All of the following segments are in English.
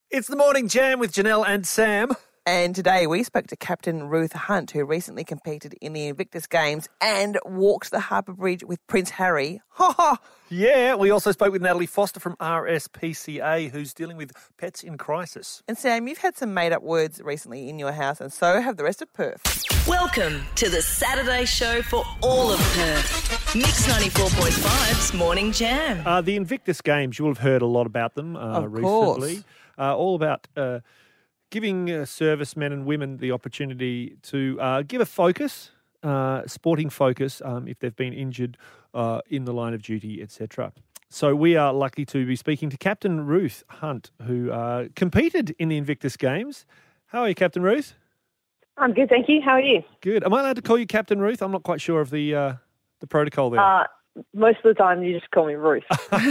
It's the Morning Jam with Janelle and Sam. And today we spoke to Captain Ruth Hunt, who recently competed in the Invictus Games and walked the Harbour Bridge with Prince Harry. Ha ha! Yeah, we also spoke with Natalie Foster from RSPCA, who's dealing with pets in crisis. And Sam, you've had some made-up words recently in your house, and so have the rest of Perth. Welcome to the Saturday show for all of Perth. Mix 94.5's Morning Jam. The Invictus Games, you'll have heard a lot about them recently. All about giving servicemen and women the opportunity to give a focus, sporting focus, if they've been injured in the line of duty, etc. So we are lucky to be speaking to Captain Ruth Hunt, who competed in the Invictus Games. How are you, Captain Ruth? I'm good, thank you. How are you? Good. Am I allowed to call you Captain Ruth? I'm not quite sure of the protocol there. Most of the time, you just call me Ruth.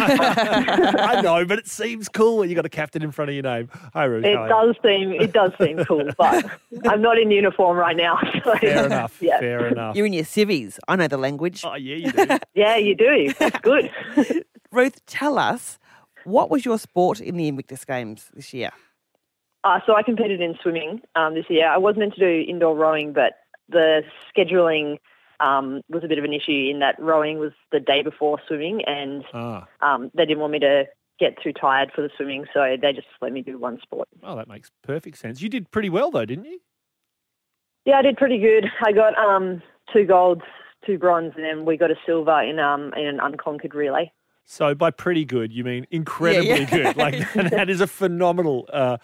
I know, but it seems cool when you got a captain in front of your name. Hi, Ruth. It does seem cool, but I'm not in uniform right now. So, Fair enough. Yeah. Fair enough. You're in your civvies. I know the language. Oh, yeah, you do. Yeah, you do. That's good. Ruth, tell us, what was your sport in the Invictus Games this year? So I competed in swimming this year. I was meant to do indoor rowing, but the scheduling was a bit of an issue in that rowing was the day before swimming, and they didn't want me to get too tired for the swimming, so they just let me do one sport. Oh, that makes perfect sense. You did pretty well, though, didn't you? Yeah, I did pretty good. I got 2 golds, 2 bronze, and then we got a silver in an unconquered relay. So by pretty good, you mean incredibly good. Like that is a phenomenal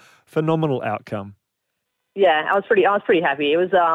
outcome. Yeah, I was pretty happy. It was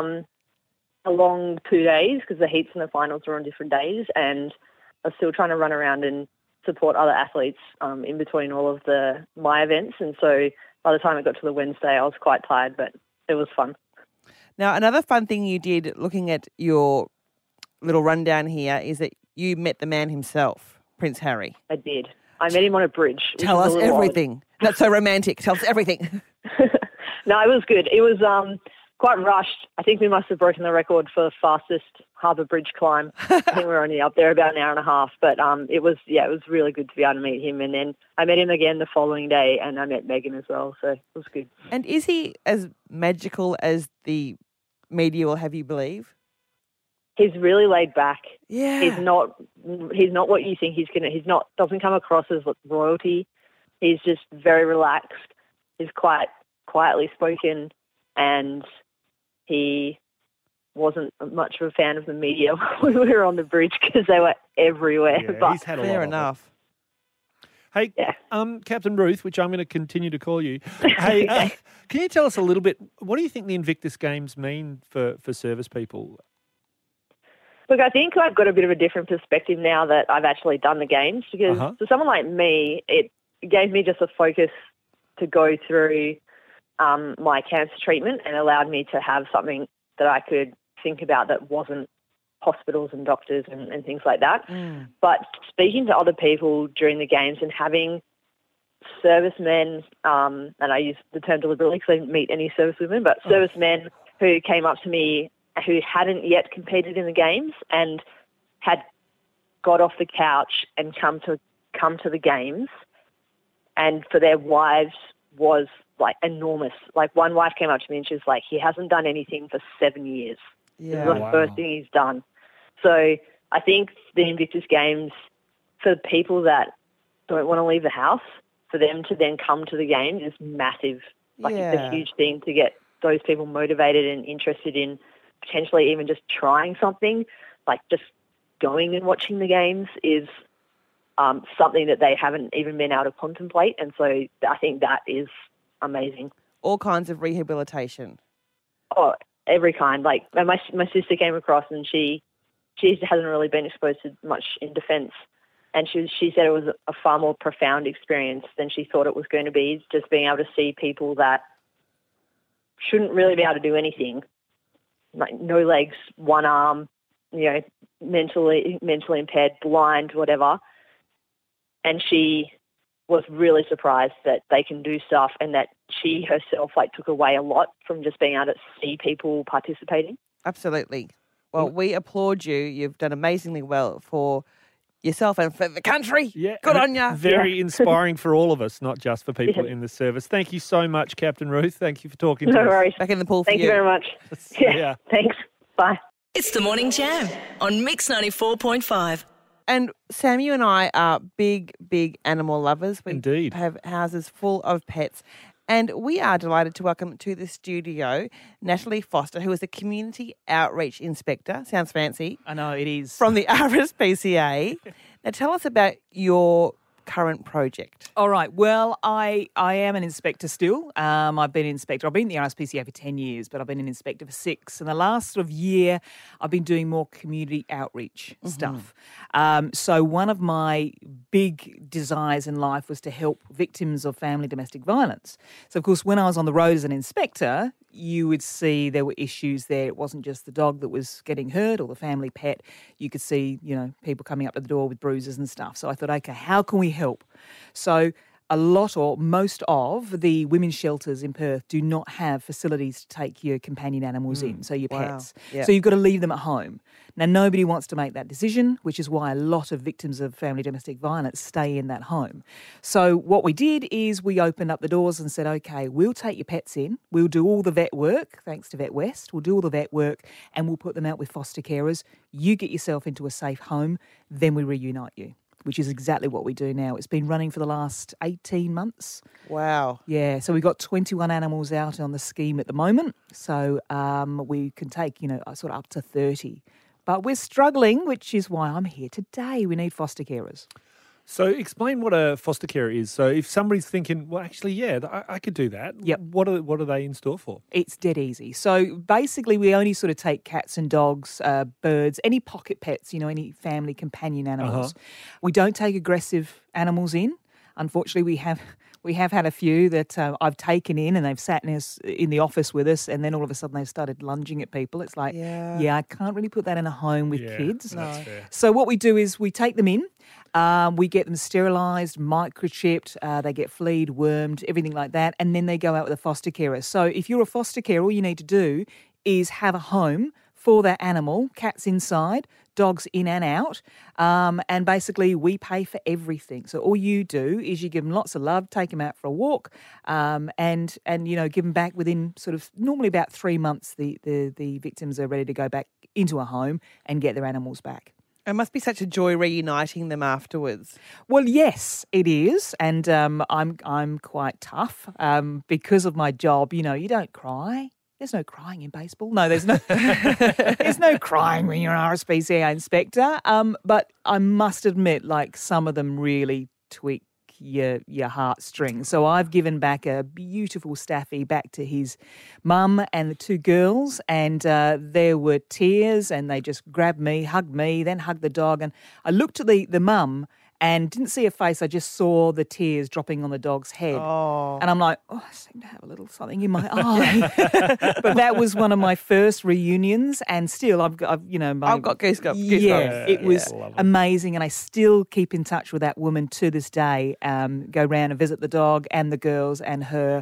a long 2 days because the heats and the finals were on different days, and I was still trying to run around and support other athletes in between all of my events. And so by the time it got to the Wednesday, I was quite tired, but it was fun. Now, another fun thing you did, looking at your little rundown here, is that you met the man himself, Prince Harry. I did. I met him on a bridge. Tell us everything. That's so romantic. Tell us everything. No, it was good. It was quite rushed. I think we must have broken the record for the fastest Harbour Bridge climb. I think we were only up there about an hour and a half, but it was really good to be able to meet him. And then I met him again the following day, and I met Megan as well, so it was good. And is he as magical as the media will have you believe? He's really laid back. Yeah. He's not what you think he's gonna. He's not. Doesn't come across as royalty. He's just very relaxed. He's quite quietly spoken, and he wasn't much of a fan of the media when we were on the bridge because they were everywhere. Yeah, but he's had a lot Fair of it. enough. Hey, Yeah. Captain Ruth, which I'm going to continue to call you. Hey, can you tell us a little bit, what do you think the Invictus Games mean for service people? Look, I think I've got a bit of a different perspective now that I've actually done the games because for someone like me, it gave me just a focus to go through my cancer treatment and allowed me to have something that I could think about that wasn't hospitals and doctors and things like that. But speaking to other people during the games and having servicemen, and I use the term deliberately because I didn't meet any servicewomen, but servicemen who came up to me who hadn't yet competed in the games and had got off the couch and come to the games, and for their wives was like enormous. Like one wife came up to me and she was like, he hasn't done anything for 7 years. This is the first thing he's done. So I think the Invictus Games, for people that don't want to leave the house, for them to then come to the games is massive. Like it's a huge thing to get those people motivated and interested in potentially even just trying something. Like just going and watching the games is something that they haven't even been able to contemplate. And so I think that is amazing. All kinds of rehabilitation. Oh, every kind. Like my sister came across and she hasn't really been exposed to much in defence, and she said it was a far more profound experience than she thought it was going to be. Just being able to see people that shouldn't really be able to do anything, like no legs, one arm, you know, mentally impaired, blind, whatever, and she was really surprised that they can do stuff and that she herself took away a lot from just being able to see people participating. Absolutely. Well, we applaud you. You've done amazingly well for yourself and for the country. Yeah, Good on you. Very inspiring for all of us, not just for people in the service. Thank you so much, Captain Ruth. Thank you for talking to us. No worries. Back in the pool for Thank you very much. Yeah. Thanks. Bye. It's the Morning Jam on Mix 94.5. And Sam, you and I are big, big animal lovers. We Indeed. have houses full of pets. And we are delighted to welcome to the studio Natalie Foster, who is a Community Outreach Inspector. Sounds fancy. I know, it is. From the RSPCA. Now tell us about your current project. All right. Well, I am an inspector still. I've been an inspector. I've been in the RSPCA for 10 years, but I've been an inspector for 6. And the last sort of year, I've been doing more community outreach stuff. So one of my big desires in life was to help victims of family domestic violence. So, of course, when I was on the road as an inspector, you would see there were issues there. It wasn't just the dog that was getting hurt or the family pet. You could see, people coming up to the door with bruises and stuff. So I thought, okay, how can we help? So a lot or most of the women's shelters in Perth do not have facilities to take your companion animals in, so your pets. Yep. So you've got to leave them at home. Now, nobody wants to make that decision, which is why a lot of victims of family domestic violence stay in that home. So what we did is we opened up the doors and said, okay, we'll take your pets in. We'll do all the vet work, thanks to Vet West. We'll do all the vet work and we'll put them out with foster carers. You get yourself into a safe home, then we reunite you, which is exactly what we do now. It's been running for the last 18 months. Wow. Yeah, so we've got 21 animals out on the scheme at the moment. So we can take, sort of up to 30. But we're struggling, which is why I'm here today. We need foster carers. So explain what a foster carer is. So if somebody's thinking, well, actually, yeah, I could do that. Yep. What are they in store for? It's dead easy. So basically we only sort of take cats and dogs, birds, any pocket pets, any family companion animals. We don't take aggressive animals in. Unfortunately, we have had a few that I've taken in and they've sat in the office with us and then all of a sudden they've started lunging at people. It's like, yeah I can't really put that in a home with kids. That's fair. So what we do is we take them in, we get them sterilised, microchipped, they get fleed, wormed, everything like that, and then they go out with a foster carer. So if you're a foster carer, all you need to do is have a home for that animal, cats inside, dogs in and out, and basically we pay for everything. So all you do is you give them lots of love, take them out for a walk, and give them back within sort of normally about 3 months. The victims are ready to go back into a home and get their animals back. It must be such a joy reuniting them afterwards. Well, yes, it is, and I'm quite tough because of my job. You don't cry. There's no crying in baseball. No, there's no there's no crying when you're an RSPCA inspector. But I must admit, like some of them really tweak your heartstrings. So I've given back a beautiful staffy back to his mum and the 2 girls, and there were tears, and they just grabbed me, hugged me, then hugged the dog, and I looked at the mum and didn't see her face. I just saw the tears dropping on the dog's head. Oh. And I'm like, I seem to have a little something in my eye. But that was one of my first reunions, and still I've got goosebumps. Yeah, it was Yeah. amazing, and I still keep in touch with that woman to this day. Go round and visit the dog and the girls and her.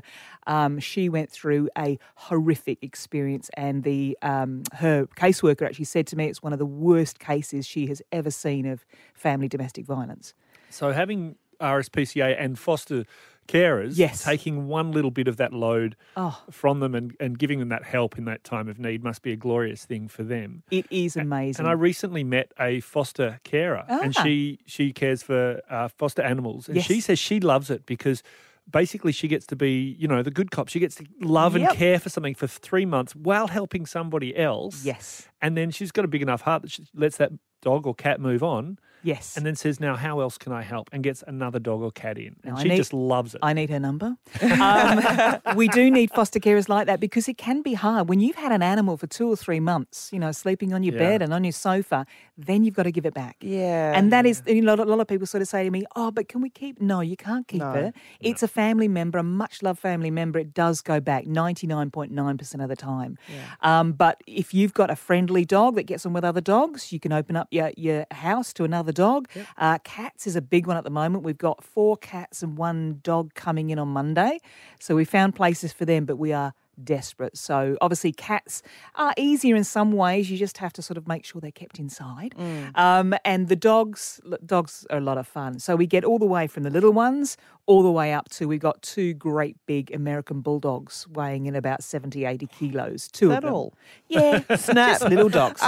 She went through a horrific experience, and her caseworker actually said to me it's one of the worst cases she has ever seen of family domestic violence. So having RSPCA and foster carers taking one little bit of that load from them and giving them that help in that time of need must be a glorious thing for them. It is amazing. And I recently met a foster carer, and she cares for foster animals, and she says she loves it because basically she gets to be, the good cop. She gets to love and care for something for 3 months while helping somebody else. Yes. And then she's got a big enough heart that she lets that dog or cat move on. Yes. And then says, now, how else can I help? And gets another dog or cat in. And Now, she just loves it. I need her number. We do need foster carers like that because it can be hard. When you've had an animal for 2 or 3 months, sleeping on your bed and on your sofa, then you've got to give it back. Yeah. And that is, a lot of people sort of say to me, but can we keep? No, you can't keep her. It's a family member, a much-loved family member. It does go back 99.9% of the time. Yeah. But if you've got a friendly dog that gets on with other dogs, you can open up your house to another dog. Yep. Cats is a big one at the moment. We've got 4 cats and 1 dog coming in on Monday. So we found places for them, but we are desperate. So obviously cats are easier in some ways. You just have to sort of make sure they're kept inside. And the dogs are a lot of fun. So we get all the way from the little ones all the way up to, we've got 2 great big American bulldogs weighing in about 70, 80 kilos. 2 of them. All? Yeah, Snap. just little dogs.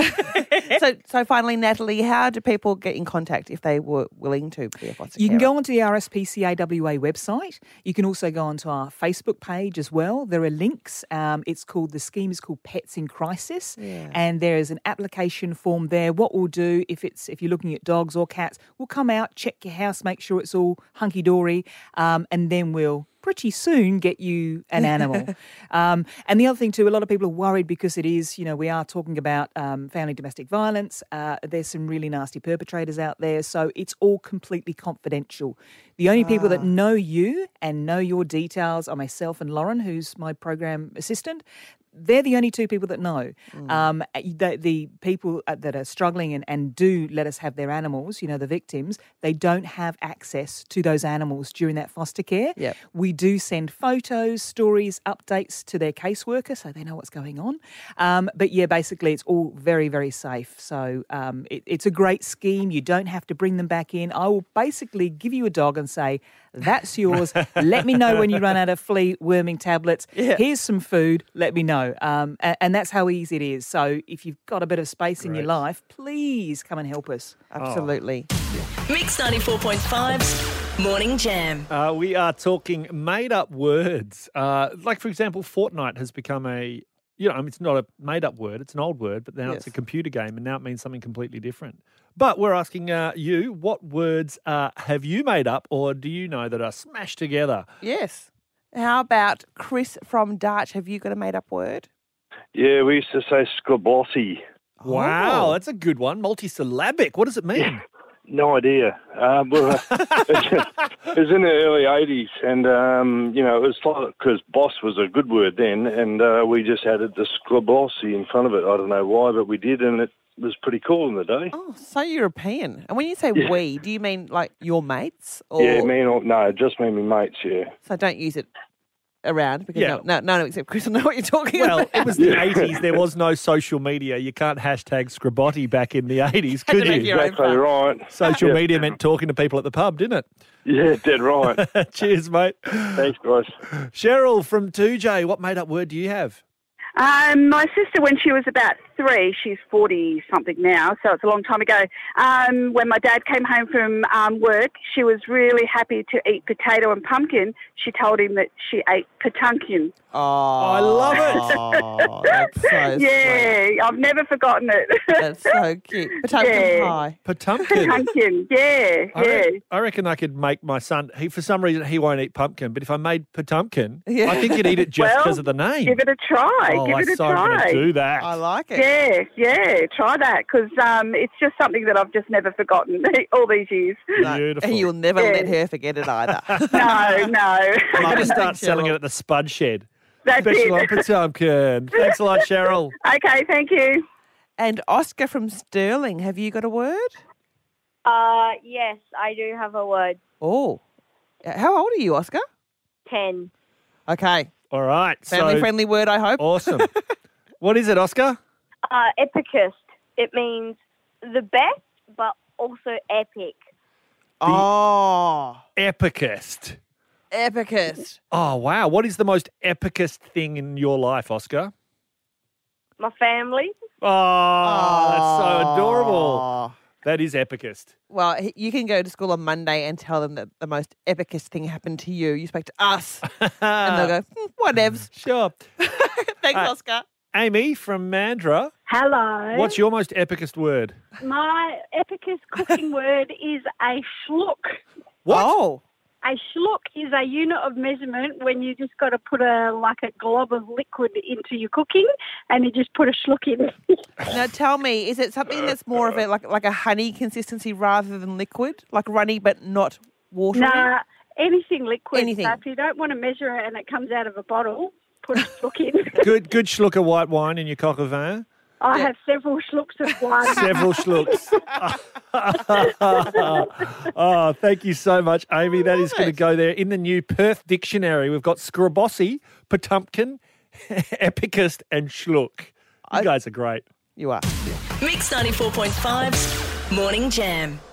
So finally, Natalie, how do people get in contact if they were willing to be a foster You can carer? go onto the RSPCA WA website. You can also go onto our Facebook page as well. There are links. The scheme is called Pets in Crisis, and there is an application form there. What we'll do if you're looking at dogs or cats, we'll come out, check your house, make sure it's all hunky dory, and then we'll pretty soon get you an animal. And the other thing too, a lot of people are worried because it is, we are talking about family domestic violence. There's some really nasty perpetrators out there. So it's all completely confidential. The only people that know you and know your details are myself and Lauren, who's my program assistant. They're the only 2 people that know. The people that are struggling and do let us have their animals, the victims, they don't have access to those animals during that foster care. Yep. We do send photos, stories, updates to their caseworker so they know what's going on. But yeah, basically it's all very, very safe. So it's a great scheme. You don't have to bring them back in. I will basically give you a dog and say, that's yours. Let me know when you run out of flea worming tablets. Yeah. Here's some food. Let me know. And that's how easy it is. So if you've got a bit of space in your life, please come and help us. Absolutely. Mix 94.5's Morning Jam. We are talking made-up words. Like, for example, Fortnite has become it's not a made-up word, it's an old word, but now it's a computer game, and now it means something completely different. But we're asking you, what words have you made up, or do you know that are smashed together? Yes. How about Chris from Darch? Have you got a made-up word? Yeah, we used to say scrabossi. Wow, that's a good one. Multisyllabic. What does it mean? No idea. It was in the early 80s, and, it was like, because boss was a good word then, and we just added the scrabossi in front of it. I don't know why, but we did, and it was pretty cool in the day. Oh, so European. And when you say we, do you mean like your mates? Or... Yeah, just me and my mates, yeah. So don't use it around because no one except Chris will know what you're talking about. Well, it was the 80s. There was no social media. You can't hashtag Scrabotti back in the 80s, could you? Exactly right. Social media meant talking to people at the pub, didn't it? Yeah, dead right. Cheers, mate. Thanks, guys. Cheryl from 2J, what made-up word do you have? My sister, when she was about 3, she's 40-something now, so it's a long time ago, when my dad came home from work, she was really happy to eat potato and pumpkin. She told him that she ate patunkin. Oh, I love it. Oh, that's so sweet. I've never forgotten it. That's so cute. Patunkin pie. Patunkin. Yeah. I reckon I could make my son, for some reason, he won't eat pumpkin, but if I made patunkin, I think he'd eat it just because of the name. Give it a try. Oh, I'm going to do that. I like it. Yeah, try that because it's just something that I've just never forgotten all these years. Beautiful. And you'll never let her forget it either. No. I'm going to start selling it at the Spud Shed. That's Special it. on Patunkin. Thanks a lot, Cheryl. Okay, thank you. And Oscar from Stirling, have you got a word? Yes, I do have a word. Oh. How old are you, Oscar? 10. Okay. All right. Family-friendly word, I hope. Awesome. What is it, Oscar? Epicist. It means the best, but also epic. Epicist. Epicist. Oh, wow. What is the most epicest thing in your life, Oscar? My family. Oh, that's so adorable. That is epicist. Well, you can go to school on Monday and tell them that the most epicest thing happened to you. You spoke to us. And they'll go, whatevs. Sure. Thanks, Oscar. Amy from Mandurah. Hello. What's your most epicest word? My epicest cooking word is a schluck. What? Oh. A schluck is a unit of measurement when you just got to put a glob of liquid into your cooking and you just put a schluck in. Now tell me, is it something that's more of a like a honey consistency rather than liquid? Like runny but not watery? Nah, anything liquid. Anything. So if you don't want to measure it and it comes out of a bottle, put a schluck in. Good schluck of white wine in your coq au vin. I have several schlucks of wine. Several schlucks. Oh, thank you so much, Amy. That is going to go there in the new Perth Dictionary. We've got Scrabossi, Patunkin, Epicist and Schluck. You guys are great. You are. Mix 94.5's Morning Jam.